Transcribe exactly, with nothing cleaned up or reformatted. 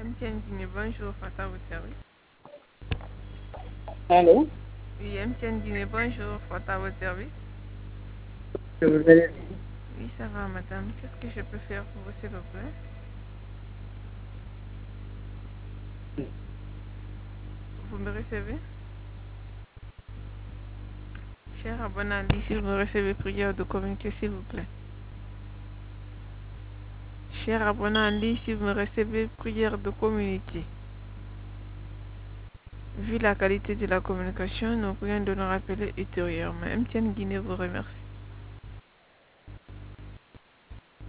M T N Guinée, bonjour, Fata, votre service. Allô? Oui, M T N Guinée, bonjour, Fata, votre service. Vous allez Oui, ça va, madame. Qu'est-ce que je peux faire pour vous, s'il vous plaît? Vous me recevez? Cher abonné en ligne, si vous me recevez, prière de communiquer, s'il vous plaît. Cher abonné en ligne, si vous me recevez, prière de communiquer. Vu la qualité de la communication, nous prions de nous rappeler ultérieurement. M T N Guinée vous remercie.